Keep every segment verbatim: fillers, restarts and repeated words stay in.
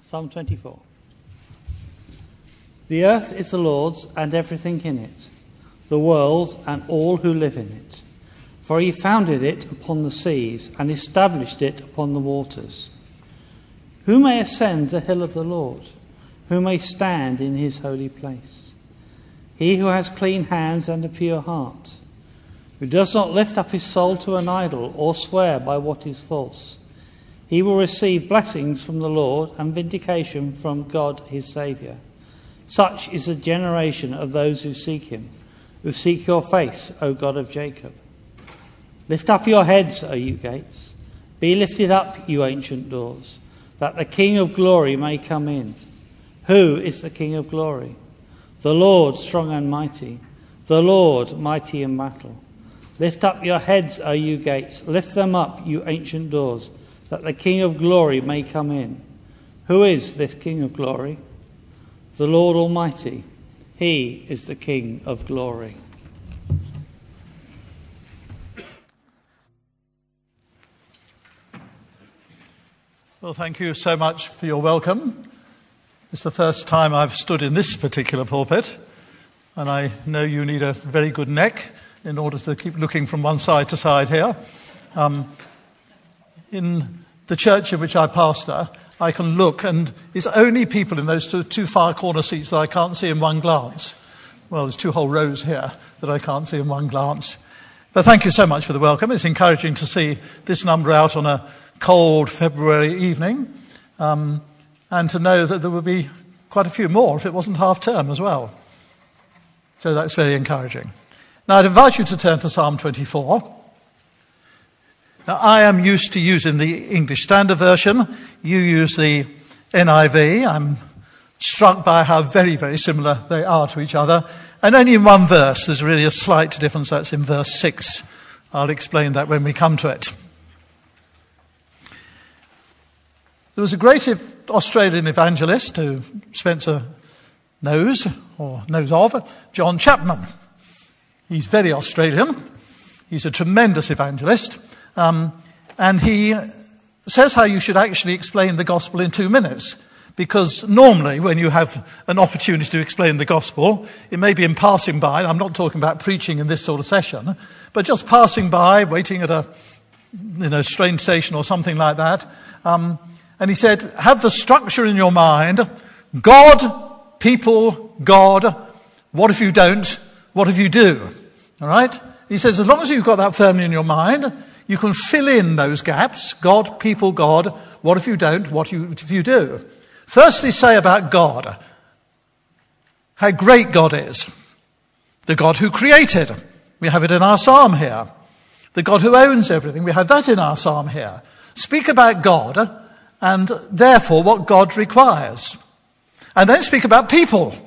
Psalm twenty-four. The earth is the Lord's and everything in it, the world and all who live in it. For he founded it upon the seas and established it upon the waters. Who may ascend the hill of the Lord? Who may stand in his holy place? He who has clean hands and a pure heart, who does not lift up his soul to an idol or swear by what is false. He will receive blessings from the Lord and vindication from God his Saviour. Such is the generation of those who seek him, who seek your face, O God of Jacob. Lift up your heads, O you gates. Be lifted up, you ancient doors, that the King of glory may come in. Who is the King of glory? The Lord strong and mighty, the Lord mighty in battle. Lift up your heads, O you gates. Lift them up, you ancient doors, that the King of glory may come in. Who is this King of glory? The Lord Almighty. He is the King of glory. Well, thank you so much for your welcome. It's the first time I've stood in this particular pulpit, and I know you need a very good neck in order to keep looking from one side to side here. Um, in the church in which I pastor, I can look, and it's only people in those two, two far corner seats that I can't see in one glance. Well, there's two whole rows here that I can't see in one glance. But thank you so much for the welcome. It's encouraging to see this number out on a cold February evening, um, and to know that there would be quite a few more if it wasn't half term as well. So that's very encouraging. Now I'd invite you to turn to Psalm twenty-four. Now I am used to using the English Standard Version. You use the N I V. I'm struck by how very, very similar they are to each other. And only in one verse there's really a slight difference. That's in verse six. I'll explain that when we come to it. There was a great Australian evangelist who Spencer knows, or knows of, John Chapman. He's very Australian. He's a tremendous evangelist. Um, and he says how you should actually explain the gospel in two minutes. Because normally when you have an opportunity to explain the gospel, it may be in passing by. I'm not talking about preaching in this sort of session, but just passing by, waiting at a you know, train station or something like that. Um, And he said, have the structure in your mind. God, people, God. What if you don't? What if you do? All right? He says, as long as you've got that firmly in your mind, you can fill in those gaps. God, people, God. What if you don't? What if you do? Firstly, say about God how great God is. The God who created. We have it in our psalm here. The God who owns everything. We have that in our psalm here. Speak about God, and therefore what God requires. And then speak about people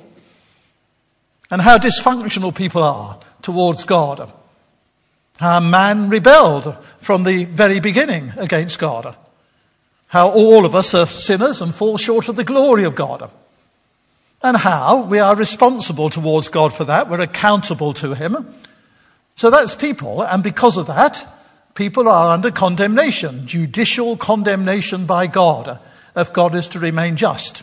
and how dysfunctional people are towards God. How man rebelled from the very beginning against God. How all of us are sinners and fall short of the glory of God. And how we are responsible towards God for that. We're accountable to him. So that's people, and because of that, people are under condemnation, judicial condemnation by God, if God is to remain just.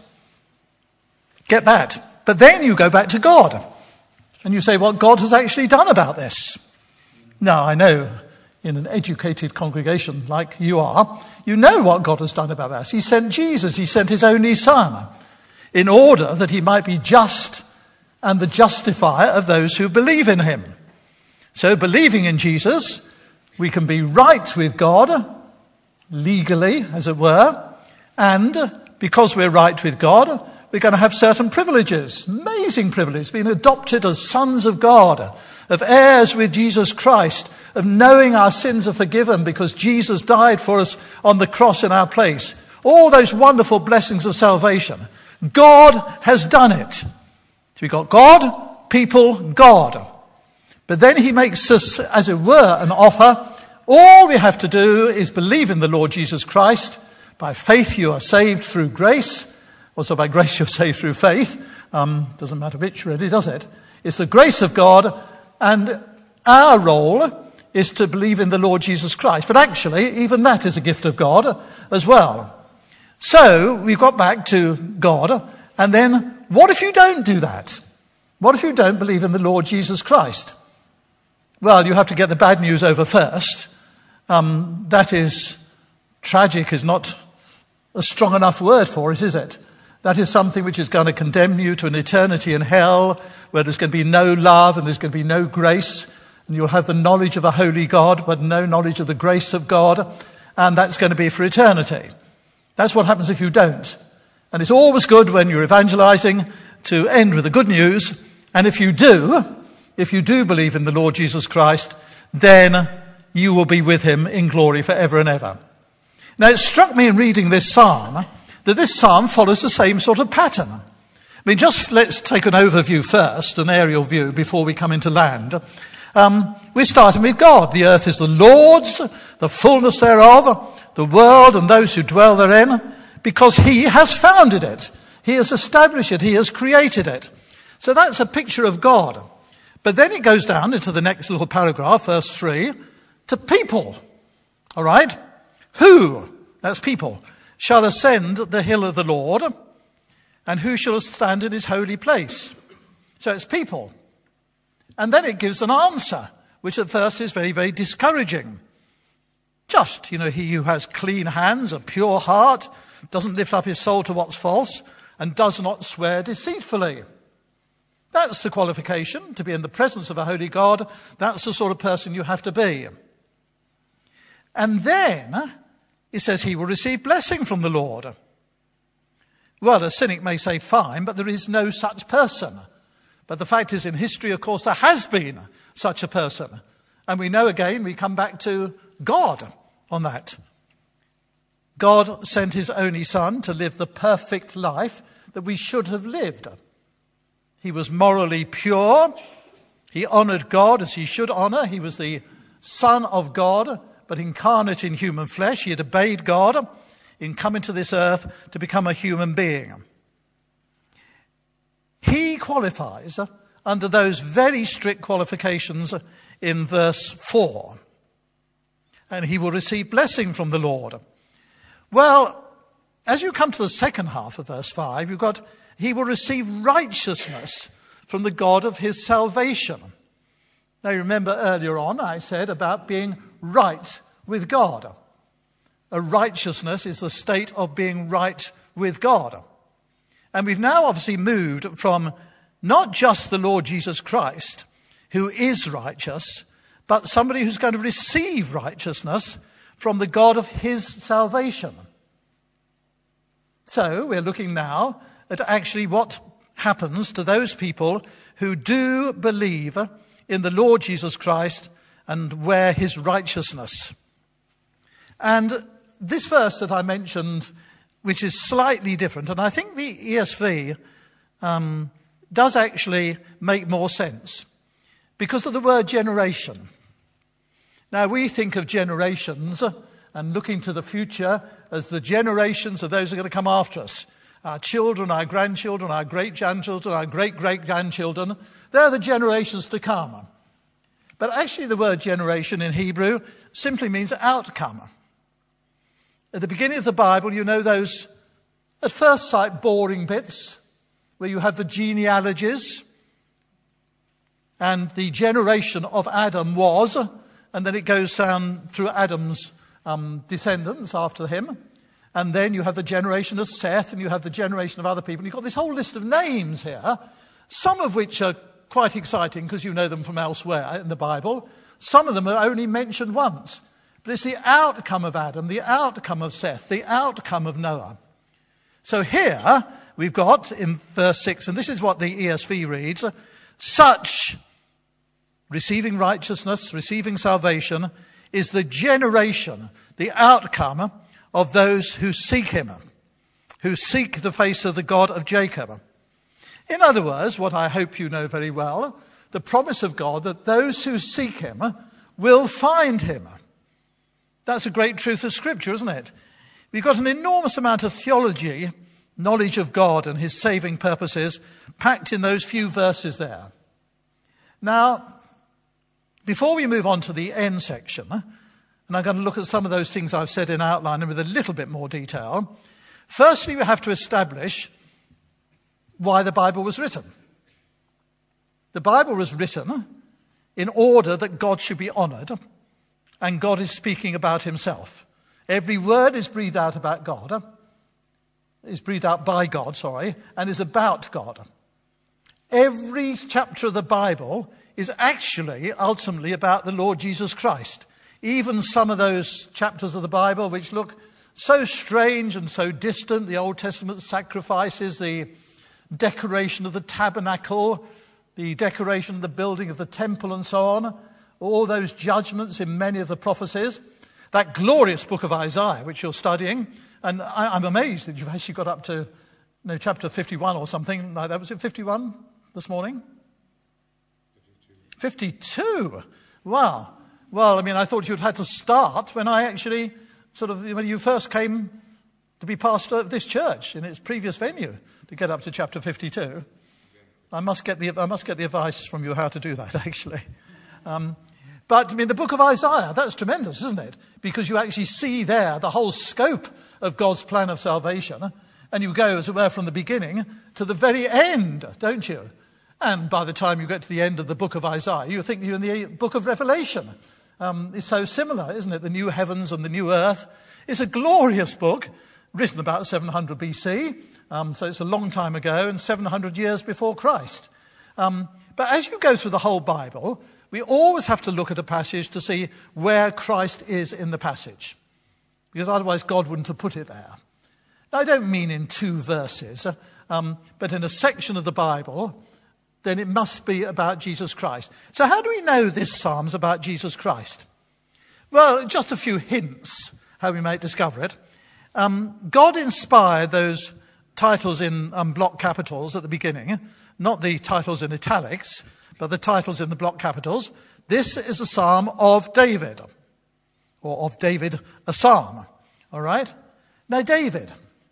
Get that. But then you go back to God, and you say what God has actually done about this. Now, I know in an educated congregation like you are, you know what God has done about this. He sent Jesus, he sent his only son, in order that he might be just and the justifier of those who believe in him. So believing in Jesus, we can be right with God, legally, as it were, and because we're right with God, we're going to have certain privileges, amazing privileges, being adopted as sons of God, of heirs with Jesus Christ, of knowing our sins are forgiven because Jesus died for us on the cross in our place. All those wonderful blessings of salvation. God has done it. So we've got God, people, God. But then he makes us, as it were, an offer. All we have to do is believe in the Lord Jesus Christ. By faith you are saved through grace. Also by grace you're saved through faith. Um, doesn't matter which really, does it? It's the grace of God, and our role is to believe in the Lord Jesus Christ. But actually, even that is a gift of God as well. So we've got back to God, and then what if you don't do that? What if you don't believe in the Lord Jesus Christ? Well, you have to get the bad news over first. Um, that is, tragic is not a strong enough word for it, is it? That is something which is going to condemn you to an eternity in hell, where there's going to be no love and there's going to be no grace, and you'll have the knowledge of a holy God, but no knowledge of the grace of God, and that's going to be for eternity. That's what happens if you don't. And it's always good when you're evangelizing to end with the good news, and if you do, if you do believe in the Lord Jesus Christ, then you will be with him in glory forever and ever. Now, it struck me in reading this psalm that this psalm follows the same sort of pattern. I mean, just let's take an overview first, an aerial view, before we come into land. Um, we're starting with God. The earth is the Lord's, the fullness thereof, the world and those who dwell therein, because he has founded it. He has established it. He has created it. So that's a picture of God. But then it goes down into the next little paragraph, verse three, to people. All right? Who, that's people, shall ascend the hill of the Lord, and who shall stand in his holy place? So it's people. And then it gives an answer, which at first is very, very discouraging. Just, you know, he who has clean hands, a pure heart, doesn't lift up his soul to what's false, and does not swear deceitfully. That's the qualification, to be in the presence of a holy God. That's the sort of person you have to be. And then it says he will receive blessing from the Lord. Well, a cynic may say, fine, but there is no such person. But the fact is, in history, of course, there has been such a person. And we know again, we come back to God on that. God sent his only son to live the perfect life that we should have lived. He was morally pure. He honored God as he should honor. He was the Son of God, but incarnate in human flesh. He had obeyed God in coming to this earth to become a human being. He qualifies under those very strict qualifications in verse four. And he will receive blessing from the Lord. Well, as you come to the second half of verse five, you've got, he will receive righteousness from the God of his salvation. Now, you remember earlier on I said about being right with God. A righteousness is the state of being right with God. And we've now obviously moved from not just the Lord Jesus Christ, who is righteous, but somebody who's going to receive righteousness from the God of his salvation. So we're looking now at actually what happens to those people who do believe in the Lord Jesus Christ and wear his righteousness. And this verse that I mentioned, which is slightly different, and I think the E S V um, does actually make more sense because of the word generation. Now, we think of generations and looking to the future as the generations of those who are going to come after us. Our children, our grandchildren, our great-grandchildren, our great-great-grandchildren, they're the generations to come. But actually the word generation in Hebrew simply means outcome. At the beginning of the Bible, you know those, at first sight, boring bits where you have the genealogies and the generation of Adam was, and then it goes down through Adam's um, descendants after him. And then you have the generation of Seth, and you have the generation of other people. You've got this whole list of names here, some of which are quite exciting because you know them from elsewhere in the Bible. Some of them are only mentioned once. But it's the outcome of Adam, the outcome of Seth, the outcome of Noah. So here we've got in verse six, and this is what the E S V reads, such receiving righteousness, receiving salvation, is the generation, the outcome of those who seek him, who seek the face of the God of Jacob. In other words, what I hope you know very well, the promise of God that those who seek him will find him. That's a great truth of Scripture, isn't it? We've got an enormous amount of theology, knowledge of God and his saving purposes, packed in those few verses there. Now, before we move on to the end section, and I'm going to look at some of those things I've said in outline and with a little bit more detail, Firstly, we have to establish why the Bible was written. The Bible was written in order that God should be honoured, and God is speaking about himself. Every word is breathed out about God, is breathed out by God, sorry, and is about God. Every chapter of the Bible is actually ultimately about the Lord Jesus Christ. Even some of those chapters of the Bible which look so strange and so distant, the Old Testament sacrifices, the decoration of the tabernacle, the decoration of the building of the temple and so on, all those judgments in many of the prophecies, that glorious book of Isaiah, which you're studying, and I, I'm amazed that you've actually got up to no, chapter fifty-one or something like that. Was it fifty-one this morning? fifty-two. Wow. Well, I mean, I thought you'd had to start when I actually sort of, when you first came to be pastor of this church in its previous venue, to get up to chapter fifty-two. I must get the I must get the advice from you how to do that, actually. Um, but, I mean, the book of Isaiah, that's tremendous, isn't it? Because you actually see there the whole scope of God's plan of salvation, and you go, as it were, from the beginning to the very end, don't you? And by the time you get to the end of the book of Isaiah, you think you're in the book of Revelation. Um, it's so similar, isn't it? The new heavens and the new earth. It's a glorious book, written about seven hundred B C, um, so it's a long time ago, and seven hundred years before Christ. Um, but as you go through the whole Bible, we always have to look at a passage to see where Christ is in the passage, because otherwise God wouldn't have put it there. Now, I don't mean in two verses, um, but in a section of the Bible, then it must be about Jesus Christ. So how do we know this psalm's about Jesus Christ? Well, just a few hints how we might discover it. Um, God inspired those titles in um, block capitals at the beginning, not the titles in italics, but the titles in the block capitals. This is a psalm of David, or of David, a psalm. All right? Now, David,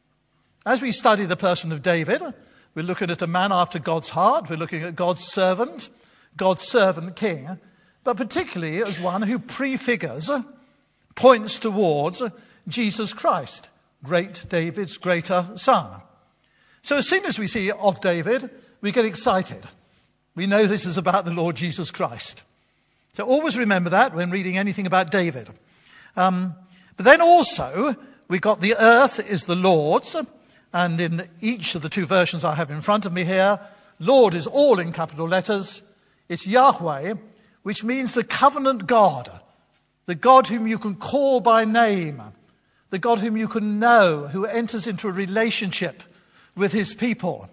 as we study the person of David, we're looking at a man after God's heart. We're looking at God's servant, God's servant king, but particularly as one who prefigures, points towards Jesus Christ, great David's greater son. So as soon as we see of David, we get excited. We know this is about the Lord Jesus Christ. So always remember that when reading anything about David. Um, but then also, we got the earth is the Lord's. And in each of the two versions I have in front of me here, Lord is all in capital letters. It's Yahweh, which means the covenant God, the God whom you can call by name, the God whom you can know, who enters into a relationship with his people.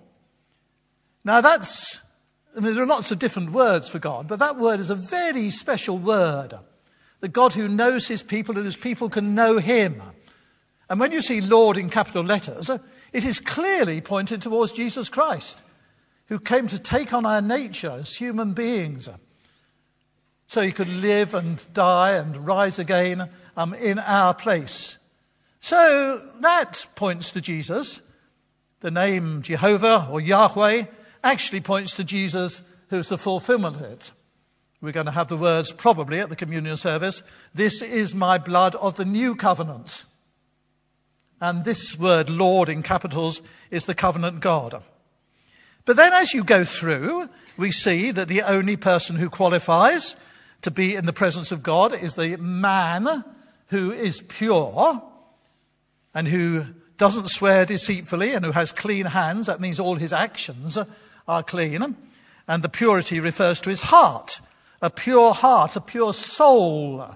Now that's, I mean, there are lots of different words for God, but that word is a very special word. The God who knows his people and whose people can know him. And when you see Lord in capital letters, it is clearly pointed towards Jesus Christ, who came to take on our nature as human beings, so he could live and die and rise again um, in our place. So that points to Jesus. The name Jehovah or Yahweh actually points to Jesus, who's the fulfillment of it. We're going to have the words probably at the communion service, "This is my blood of the new covenant." And this word, Lord, in capitals, is the covenant God. But then as you go through, we see that the only person who qualifies to be in the presence of God is the man who is pure and who doesn't swear deceitfully and who has clean hands. That means all his actions are clean. And the purity refers to his heart, a pure heart, a pure soul.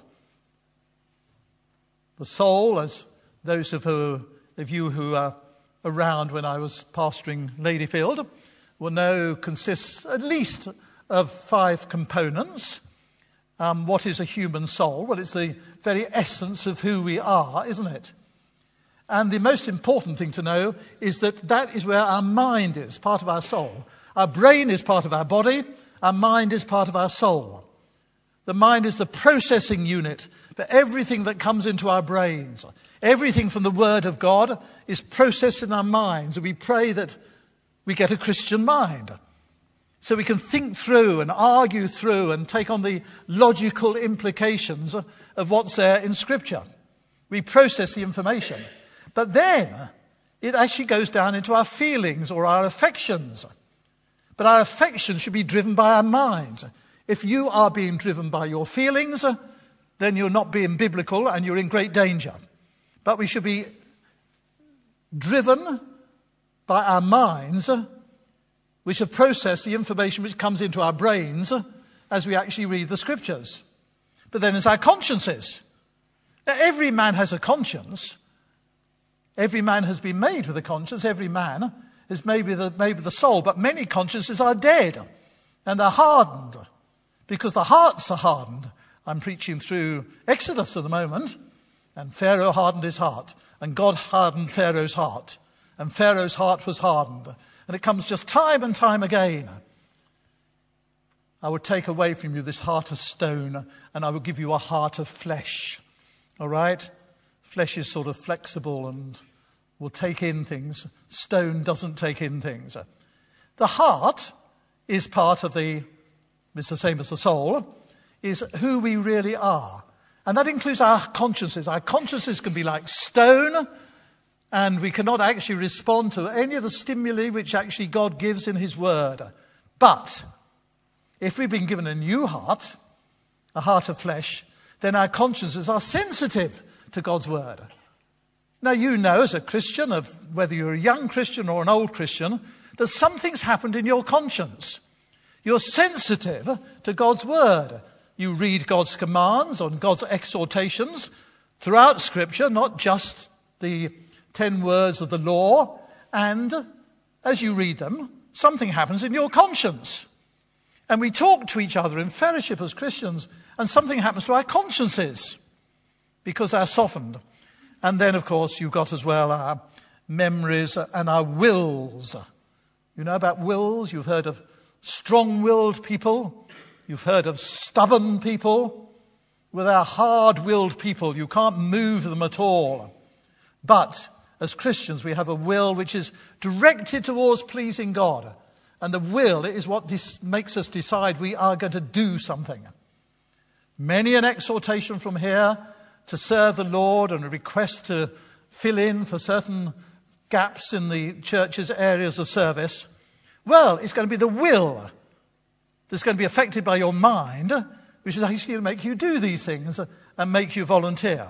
The soul, as those of, who, of you who are around when I was pastoring Ladyfield will know, consists at least of five components. Um, what is a human soul? Well, it's the very essence of who we are, isn't it? And the most important thing to know is that that is where our mind is, part of our soul. Our brain is part of our body. Our mind is part of our soul. The mind is the processing unit for everything that comes into our brains. Everything from the Word of God is processed in our minds. And we pray that we get a Christian mind, so we can think through and argue through and take on the logical implications of what's there in Scripture. We process the information. But then It actually goes down into our feelings or our affections. But our affections should be driven by our minds. If you are being driven by your feelings, then you're not being biblical and you're in great danger. But we should be driven by our minds, which have processed the information which comes into our brains as we actually read the scriptures. But then it's our consciences. Now, every man has a conscience. Every man has been made with a conscience. Every man is made with the, made with the soul. But many consciences are dead and they're hardened because the hearts are hardened. I'm preaching through Exodus at the moment, and Pharaoh hardened his heart, and God hardened Pharaoh's heart, and Pharaoh's heart was hardened. And it comes just time and time again. I will take away from you this heart of stone, and I will give you a heart of flesh. All right? Flesh is sort of flexible and will take in things. Stone doesn't take in things. The heart is part of the, it's the same as the soul, is who we really are. And that includes our consciences. Our consciences can be like stone, and we cannot actually respond to any of the stimuli which actually God gives in his word. But if we've been given a new heart, a heart of flesh, then our consciences are sensitive to God's word. Now, you know as a Christian, of whether you're a young Christian or an old Christian, that something's happened in your conscience. You're sensitive to God's word. You read God's commands and God's exhortations throughout Scripture, not just the ten words of the law. And as you read them, something happens in your conscience. And we talk to each other in fellowship as Christians, and something happens to our consciences because they're softened. And then, of course, you've got as well our memories and our wills. You know about wills? You've heard of strong-willed people. You've heard of stubborn people. With our hard-willed people, you can't move them at all. But as Christians, we have a will which is directed towards pleasing God. And the will is what dis- makes us decide we are going to do something. Many an exhortation from here to serve the Lord and a request to fill in for certain gaps in the church's areas of service. Well, it's going to be the will that's going to be affected by your mind, which is actually going to make you do these things and make you volunteer.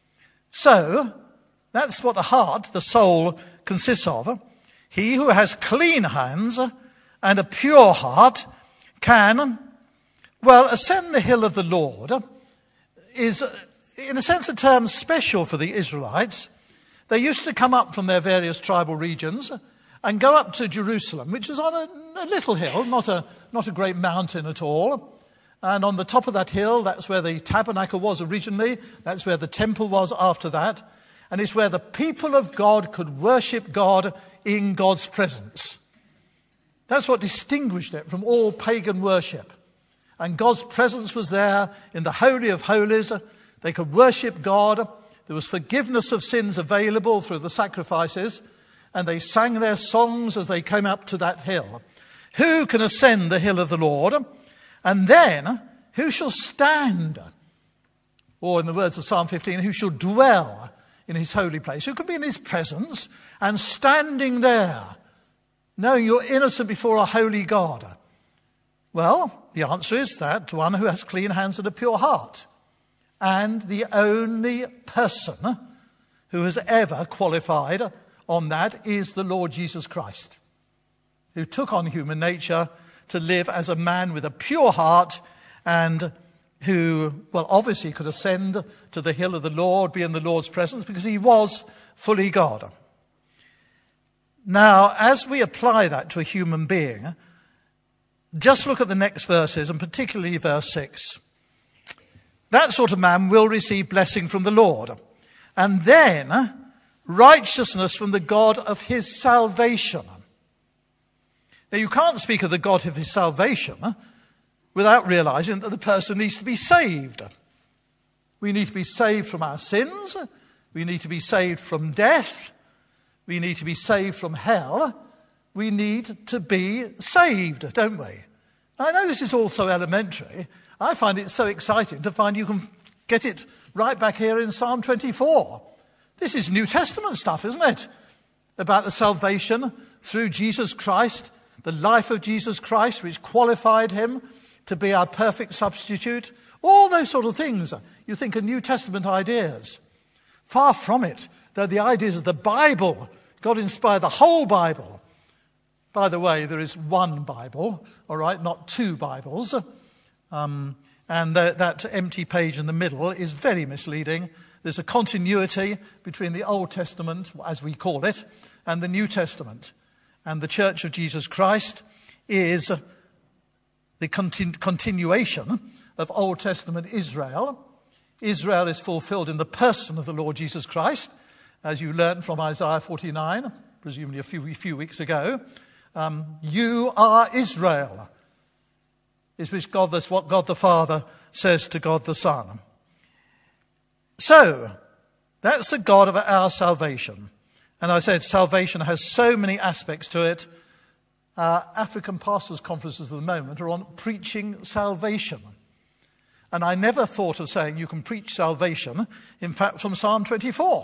So, that's what the heart, the soul, consists of. He who has clean hands and a pure heart can, well, ascend the hill of the Lord is, in a sense of terms, special for the Israelites. They used to come up from their various tribal regions and go up to Jerusalem, which is on a, a little hill, not a, not a great mountain at all. And on the top of that hill, that's where the tabernacle was originally. That's where the temple was after that. And it's where the people of God could worship God in God's presence. That's what distinguished it from all pagan worship. And God's presence was there in the Holy of Holies. They could worship God. There was forgiveness of sins available through the sacrifices. And they sang their songs as they came up to that hill. Who can ascend the hill of the Lord? And then, who shall stand? Or in the words of Psalm fifteen, who shall dwell in his holy place? Who can be in his presence and standing there, knowing you're innocent before a holy God? Well, the answer is that one who has clean hands and a pure heart. And the only person who has ever qualified on that is the Lord Jesus Christ, who took on human nature to live as a man with a pure heart and who, well, obviously could ascend to the hill of the Lord, be in the Lord's presence, because he was fully God. Now, as we apply that to a human being, just look at the next verses, and particularly verse six. That sort of man will receive blessing from the Lord, and then righteousness from the God of his salvation. Now, you can't speak of the God of his salvation without realizing that the person needs to be saved. We need to be saved from our sins. We need to be saved from death. We need to be saved from hell. We need to be saved, don't we? I know this is all so elementary. I find it so exciting to find you can get it right back here in Psalm twenty-four. This is New Testament stuff, isn't it? about the salvation through Jesus Christ, the life of Jesus Christ, which qualified him to be our perfect substitute. All those sort of things you think are New Testament ideas. Far from it. They're the ideas of the Bible. God inspired the whole Bible. By the way, there is one Bible, all right, not two Bibles. Um, and the, that empty page in the middle is very misleading. There's a continuity between the Old Testament, as we call it, and the New Testament. And the Church of Jesus Christ is the continu- continuation of Old Testament Israel. Israel is fulfilled in the person of the Lord Jesus Christ, as you learned from Isaiah forty-nine, presumably a few, few weeks ago. Um, you are Israel, is which God, that's what God the Father says to God the Son. So, that's the God of our salvation. And I said salvation has so many aspects to it. Our African pastors' conferences at the moment are on preaching salvation. And I never thought of saying you can preach salvation, in fact, from Psalm twenty-four.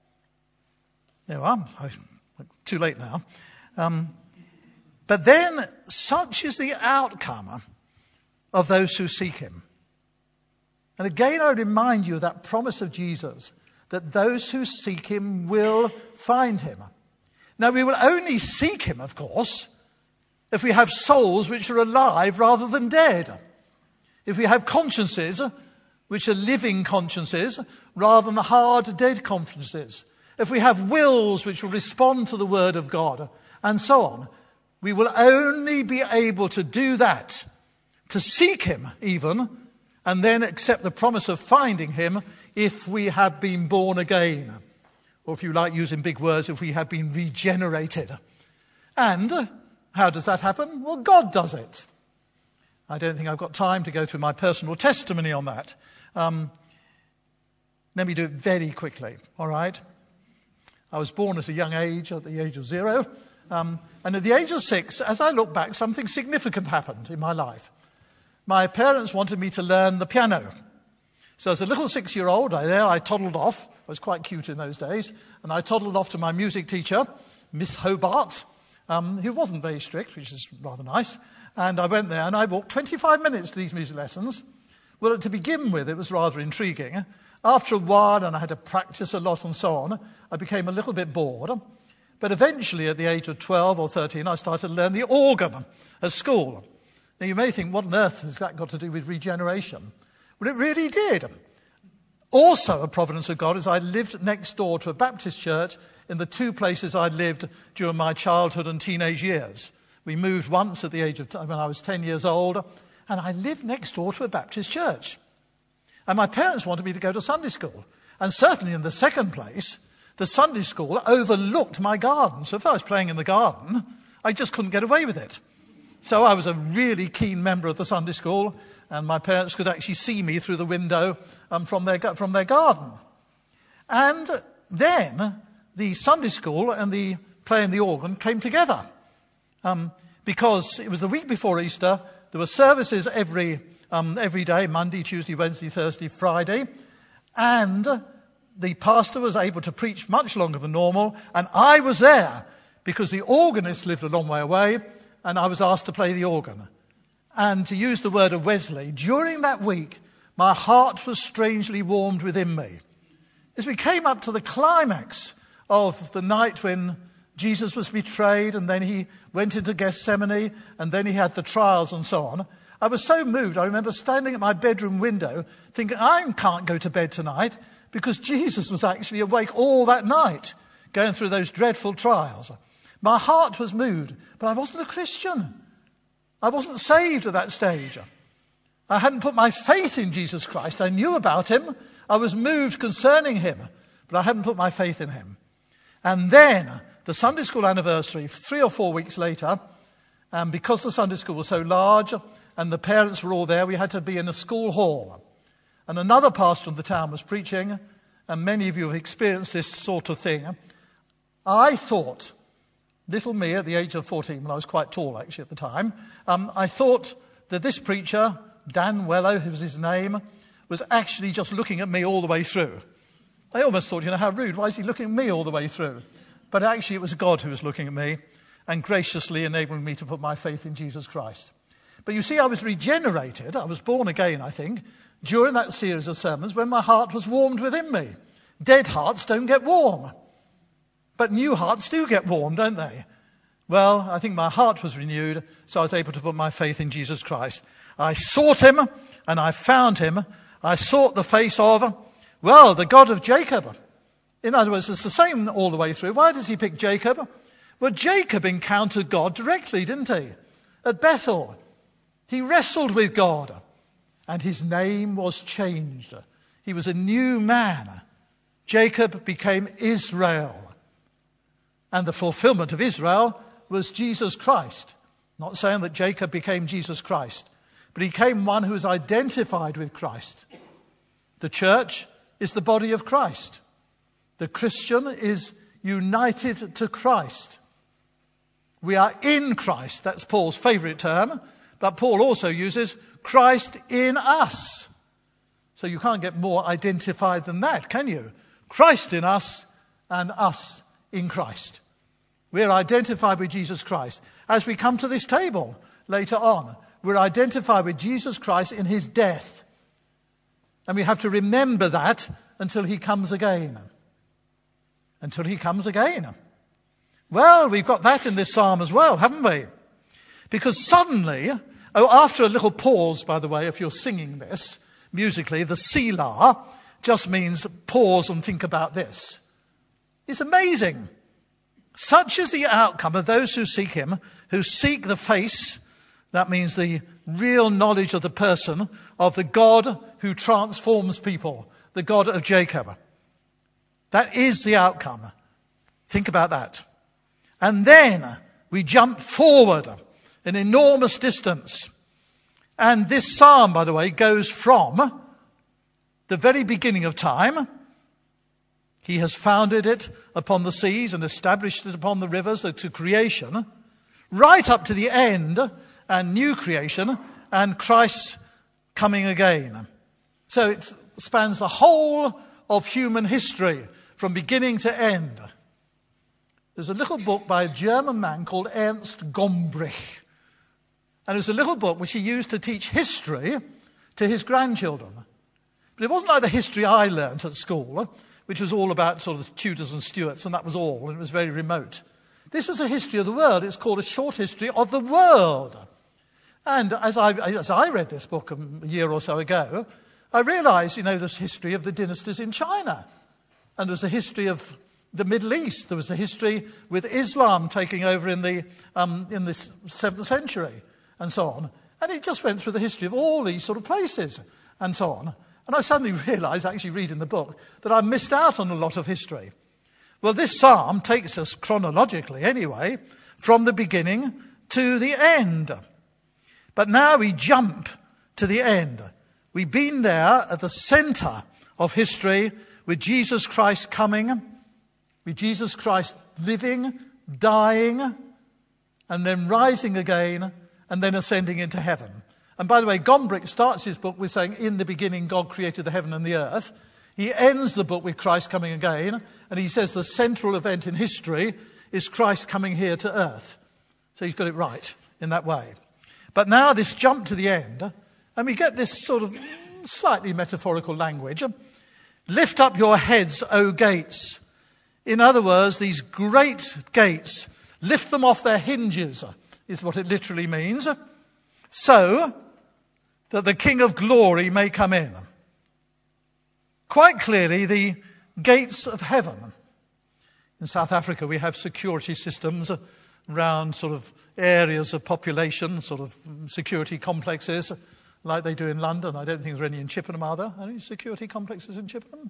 There you are. Too late now. Um, but then, such is the outcome of those who seek him. And again, I remind you of that promise of Jesus, that those who seek him will find him. Now, we will only seek him, of course, if we have souls which are alive rather than dead. If we have consciences which are living consciences rather than hard, dead consciences. If we have wills which will respond to the word of God, and so on. We will only be able to do that, to seek him even, and then accept the promise of finding him if we have been born again. Or if you like using big words, if we have been regenerated. And how does that happen? Well, God does it. I don't think I've got time to go through my personal testimony on that. Um, let me do it very quickly, all right? I was born at a young age, at the age of zero. Um, and at the age of six, as I look back, something significant happened in my life. My parents wanted me to learn the piano. So as a little six-year-old, I, there I toddled off. I was quite cute in those days. And I toddled off to my music teacher, Miss Hobart, um, who wasn't very strict, which is rather nice. And I went there and I walked twenty-five minutes to these music lessons. Well, to begin with, it was rather intriguing. After a while, and I had to practice a lot and so on, I became a little bit bored. But eventually, at the age of twelve or thirteen, I started to learn the organ at school. Now, you may think, what on earth has that got to do with regeneration? Well, it really did. Also, a providence of God is I lived next door to a Baptist church in the two places I lived during my childhood and teenage years. We moved once at the age of, when I was ten years old, and I lived next door to a Baptist church. And my parents wanted me to go to Sunday school. And certainly in the second place, the Sunday school overlooked my garden. So if I was playing in the garden, I just couldn't get away with it. So I was a really keen member of the Sunday school, and my parents could actually see me through the window um, from their from their garden. And then the Sunday school and the playing the organ came together. Um, because it was the week before Easter, there were services every um, every day, Monday, Tuesday, Wednesday, Thursday, Friday, and the pastor was able to preach much longer than normal, and I was there because the organist lived a long way away, and I was asked to play the organ. And to use the word of Wesley, during that week, my heart was strangely warmed within me. As we came up to the climax of the night when Jesus was betrayed, and then he went into Gethsemane, and then he had the trials and so on, I was so moved. I remember standing at my bedroom window thinking, I can't go to bed tonight because Jesus was actually awake all that night going through those dreadful trials. My heart was moved, but I wasn't a Christian. I wasn't saved at that stage. I hadn't put my faith in Jesus Christ. I knew about him. I was moved concerning him, but I hadn't put my faith in him. And then the Sunday school anniversary, three or four weeks later, and because the Sunday school was so large and the parents were all there, we had to be in a school hall. And another pastor in the town was preaching, and many of you have experienced this sort of thing. I thought, little me at the age of fourteen, when I was quite tall actually at the time, um, I thought that this preacher, Dan Wellow, who was his name, was actually just looking at me all the way through. I almost thought, you know, how rude. Why is he looking at me all the way through? but actually it was God who was looking at me and graciously enabling me to put my faith in Jesus Christ. But you see, I was regenerated, I was born again, I think, during that series of sermons when my heart was warmed within me. Dead hearts don't get warm, but new hearts do get warm, don't they? Well, I think my heart was renewed, so I was able to put my faith in Jesus Christ. I sought him, and I found him. I sought the face of, well, the God of Jacob. In other words, it's the same all the way through. Why does he pick Jacob? Well, Jacob encountered God directly, didn't he? At Bethel. He wrestled with God, and his name was changed. He was a new man. Jacob became Israel. And the fulfillment of Israel was Jesus Christ. Not saying that Jacob became Jesus Christ, but he became one who was identified with Christ. The church is the body of Christ. The Christian is united to Christ. We are in Christ. That's Paul's favourite term. But Paul also uses Christ in us. So you can't get more identified than that, can you? Christ in us and us in Christ. We're identified with Jesus Christ. As we come to this table later on, we're identified with Jesus Christ in his death. And we have to remember that until he comes again. Until he comes again. Well, we've got that in this psalm as well, haven't we? Because suddenly, oh, after a little pause, by the way, if you're singing this musically, the Selah just means pause and think about this. It's amazing. Such is the outcome of those who seek him, who seek the face, that means the real knowledge of the person, of the God who transforms people, the God of Jacob. That is the outcome. Think about that. And then we jump forward an enormous distance. And this psalm, by the way, goes from the very beginning of time. He has founded it upon the seas and established it upon the rivers, to creation, right up to the end and new creation and Christ's coming again. So it spans the whole of human history from beginning to end. There's a little book by a German man called Ernst Gombrich. And it was a little book which he used to teach history to his grandchildren. But it wasn't like the history I learnt at school, which was all about sort of Tudors and Stuarts, and that was all, and it was very remote. This was a history of the world. It's called A Short History of the World. And as I, as I read this book a year or so ago, I realised, you know, there's history of the dynasties in China. And there's a history of the Middle East. There was a history with Islam taking over in the, um, in the seventh century, and so on. And it just went through the history of all these sort of places, and so on. And I suddenly realised, actually reading the book, that I missed out on a lot of history. Well, this psalm takes us chronologically, anyway, from the beginning to the end. But now we jump to the end. We've been there at the centre of history with Jesus Christ coming, with Jesus Christ living, dying, and then rising again, and then ascending into heaven. And by the way, Gombrich starts his book with saying, in the beginning God created the heaven and the earth. He ends the book with Christ coming again, and he says the central event in history is Christ coming here to earth. So he's got it right in that way. But now this jump to the end, and we get this sort of slightly metaphorical language. Lift up your heads, O gates. In other words, these great gates, lift them off their hinges, is what it literally means, so that the King of Glory may come in. Quite clearly, the gates of heaven. In South Africa, we have security systems around sort of areas of population, sort of security complexes, like they do in London. I don't think there are any in Chippenham, are there? Any security complexes in Chippenham?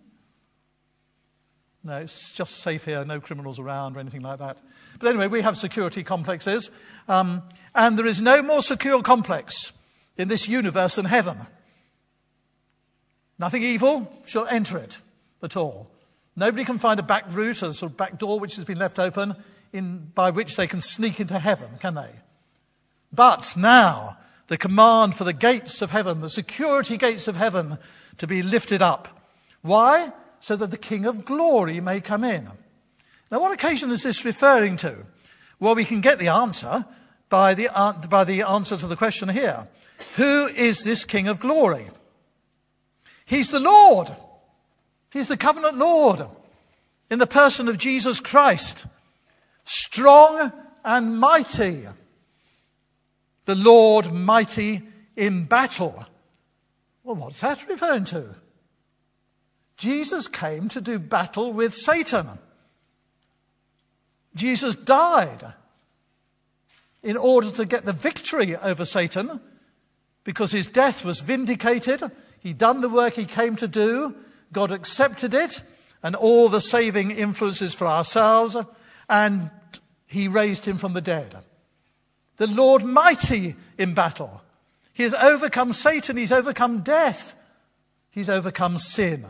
No, it's just safe here, no criminals around or anything like that. But anyway, we have security complexes, um, and there is no more secure complex in this universe than heaven. Nothing evil shall enter it at all. Nobody can find a back route, a sort of back door which has been left open, in, by which they can sneak into heaven, can they? But now, the command for the gates of heaven, the security gates of heaven, to be lifted up. Why? So that the King of Glory may come in. Now, what occasion is this referring to? Well, we can get the answer by the, uh, by the answer to the question here. Who is this King of glory? He's the Lord. He's the covenant Lord in the person of Jesus Christ. Strong and mighty. The Lord mighty in battle. Well, what's that referring to? Jesus came to do battle with Satan. Jesus died in order to get the victory over Satan because his death was vindicated. He'd done the work he came to do. God accepted it and all the saving influences for ourselves, and he raised him from the dead. The Lord mighty in battle. He has overcome Satan. He's overcome death. He's overcome sin.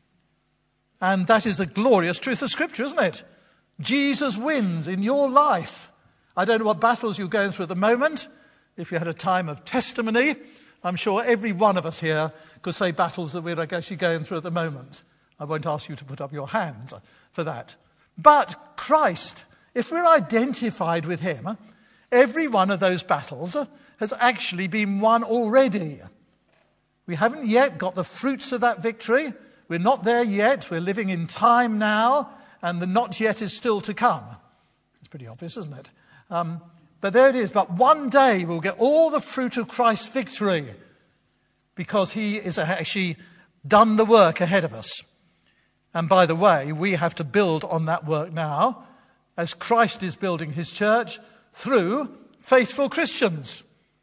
And that is the glorious truth of Scripture, isn't it? Jesus wins in your life. I don't know what battles you're going through at the moment. If you had a time of testimony, I'm sure every one of us here could say battles that we're actually going through at the moment. I won't ask you to put up your hand for that. But Christ, if we're identified with him, every one of those battles has actually been won already. We haven't yet got the fruits of that victory. We're not there yet. We're living in time now, and the not yet is still to come. It's pretty obvious, isn't it? Um, but there it is. But one day we'll get all the fruit of Christ's victory because he has actually done the work ahead of us. And by the way, we have to build on that work now as Christ is building his church through faithful Christians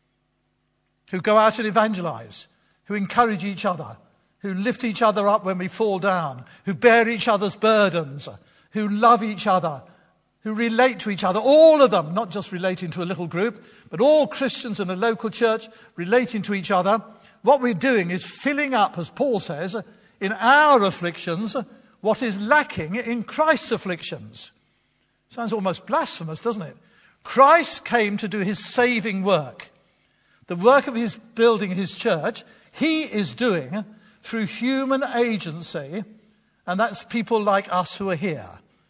who go out and evangelize, who encourage each other, who lift each other up when we fall down, who bear each other's burdens, who love each other, who relate to each other, all of them, not just relating to a little group, but all Christians in a local church relating to each other. What we're doing is filling up, as Paul says, in our afflictions, what is lacking in Christ's afflictions. Sounds almost blasphemous, doesn't it? Christ came to do his saving work. The work of his building his church, he is doing through human agency, and that's people like us who are here.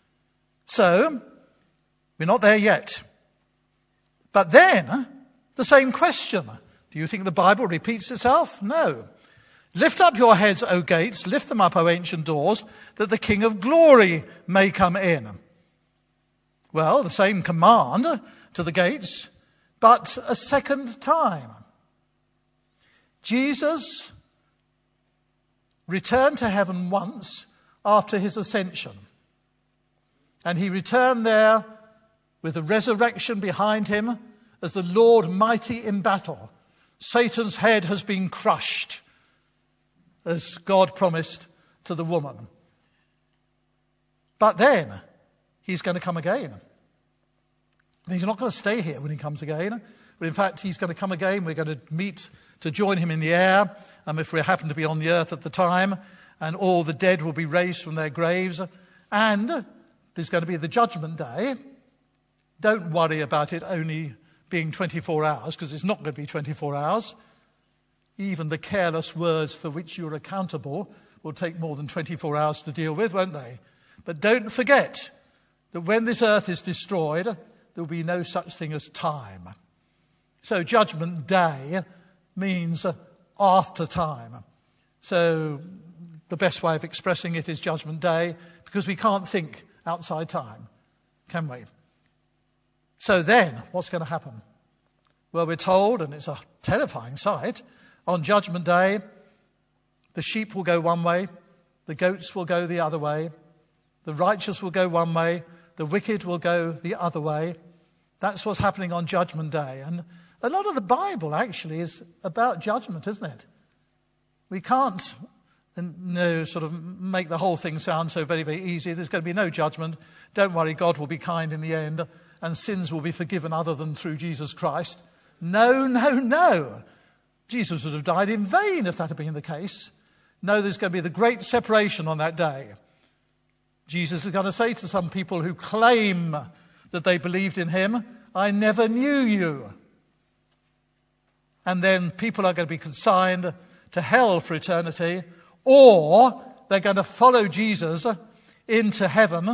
So, we're not there yet. But then, the same question. Do you think the Bible repeats itself? No. Lift up your heads, O gates, lift them up, O ancient doors, that the King of glory may come in. Well, the same command to the gates, but a second time. Jesus returned to heaven once after his ascension. And he returned there with the resurrection behind him as the Lord mighty in battle. Satan's head has been crushed, as God promised to the woman. But then he's going to come again. And he's not going to stay here when he comes again. But in fact, he's going to come again. We're going to meet to join him in the air, um, if we happen to be on the earth at the time. And all the dead will be raised from their graves. And there's going to be the judgment day. Don't worry about it only being twenty-four hours, because it's not going to be twenty-four hours. Even the careless words for which you're accountable will take more than twenty-four hours to deal with, won't they? But don't forget that when this earth is destroyed, there will be no such thing as time. So judgment day means after time. So the best way of expressing it is judgment day, because we can't think outside time, can we? So then, what's going to happen? Well, we're told, and it's a terrifying sight, on Judgment Day, the sheep will go one way, the goats will go the other way, the righteous will go one way, the wicked will go the other way. That's what's happening on Judgment Day. And a lot of the Bible actually is about judgment, isn't it? We can't no, sort of make the whole thing sound so very, very easy. There's going to be no judgment. Don't worry, God will be kind in the end, and sins will be forgiven other than through Jesus Christ. No, no, no. Jesus would have died in vain if that had been the case. No, there's going to be the great separation on that day. Jesus is going to say to some people who claim that they believed in him, I never knew you. And then people are going to be consigned to hell for eternity, or they're going to follow Jesus into heaven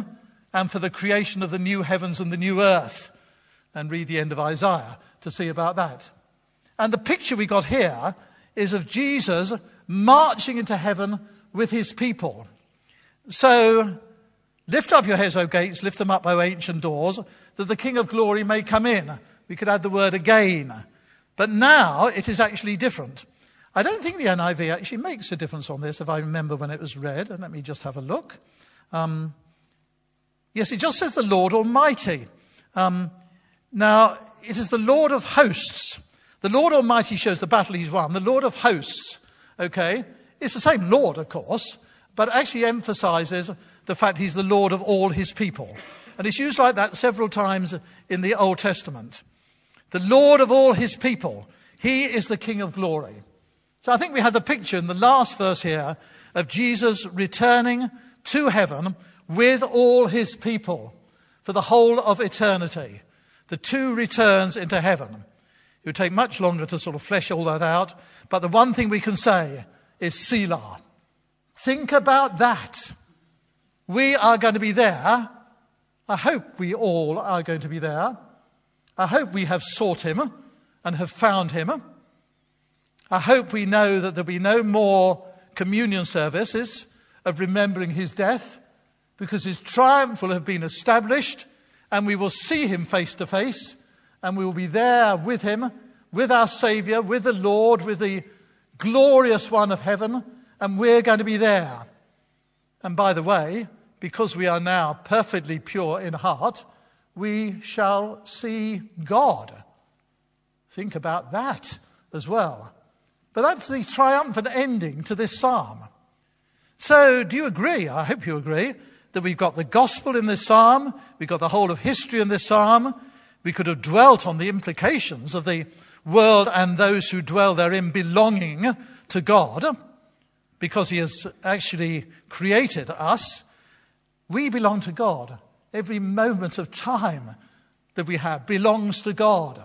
and for the creation of the new heavens and the new earth. And read the end of Isaiah to see about that. And the picture we got here is of Jesus marching into heaven with his people. So, lift up your heads, O gates, lift them up, O ancient doors, that the King of glory may come in. We could add the word again. But now it is actually different. I don't think the N I V actually makes a difference on this, if I remember when it was read. And let me just have a look. Um, yes, it just says the Lord Almighty. Um, now, it is the Lord of hosts. The Lord Almighty shows the battle he's won. The Lord of hosts, okay, it's the same Lord, of course, but actually emphasizes the fact he's the Lord of all his people. And it's used like that several times in the Old Testament. The Lord of all his people. He is the King of glory. So I think we have the picture in the last verse here of Jesus returning to heaven with all his people for the whole of eternity. The two returns into heaven. It would take much longer to sort of flesh all that out. But the one thing we can say is Selah. Think about that. We are going to be there. I hope we all are going to be there. I hope we have sought him and have found him. I hope we know that there'll be no more communion services of remembering his death, because his triumph will have been established and we will see him face to face, and we will be there with him, with our Saviour, with the Lord, with the glorious one of heaven, and we're going to be there. And by the way, because we are now perfectly pure in heart, we shall see God. Think about that as well. But that's the triumphant ending to this psalm. So do you agree, I hope you agree, that we've got the gospel in this psalm, we've got the whole of history in this psalm. We could have dwelt on the implications of the world and those who dwell therein belonging to God, because he has actually created us. We belong to God. Every moment of time that we have belongs to God.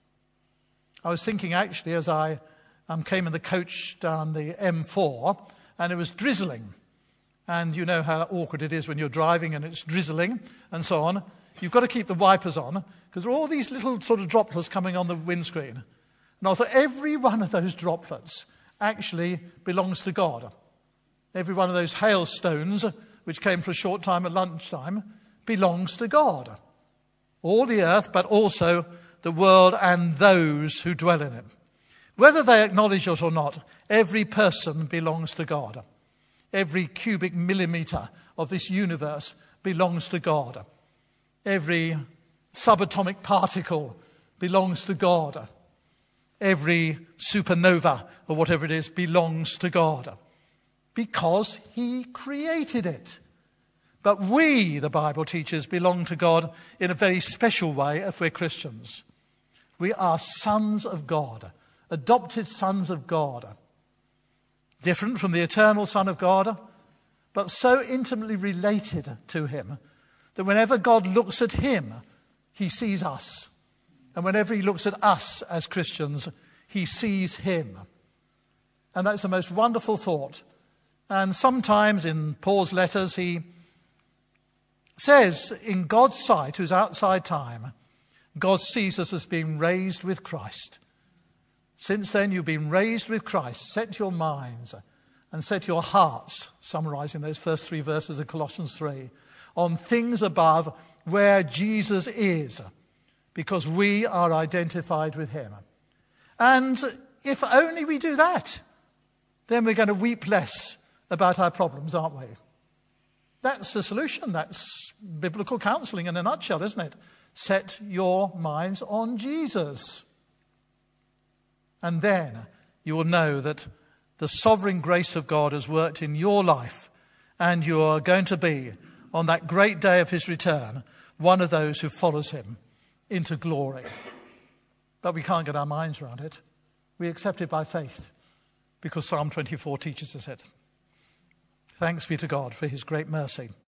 I was thinking actually as I um, came in the coach down the M four, and it was drizzling. And you know how awkward it is when you're driving and it's drizzling and so on. You've got to keep the wipers on, because there are all these little sort of droplets coming on the windscreen. And I thought every one of those droplets actually belongs to God. Every one of those hailstones, which came for a short time at lunchtime, belongs to God. All the earth, but also the world and those who dwell in it. Whether they acknowledge it or not, every person belongs to God. Every cubic millimetre of this universe belongs to God. Every subatomic particle belongs to God. Every supernova, or whatever it is, belongs to God. Because he created it. But we, the Bible teaches, belong to God in a very special way if we're Christians. We are sons of God, adopted sons of God. Different from the eternal Son of God, but so intimately related to him that whenever God looks at him, he sees us. And whenever he looks at us as Christians, he sees him. And that's the most wonderful thought. And sometimes in Paul's letters, he says, in God's sight, who's outside time, God sees us as being raised with Christ. Since then, you've been raised with Christ. Set your minds and set your hearts, summarizing those first three verses of Colossians three, on things above where Jesus is, because we are identified with him. And if only we do that, then we're going to weep less about our problems, aren't we? That's the solution. That's biblical counseling in a nutshell, isn't it? Set your minds on Jesus. And then you will know that the sovereign grace of God has worked in your life, and you are going to be, on that great day of his return, one of those who follows him into glory. But we can't get our minds around it. We accept it by faith, because Psalm twenty-four teaches us it. Thanks be to God for his great mercy.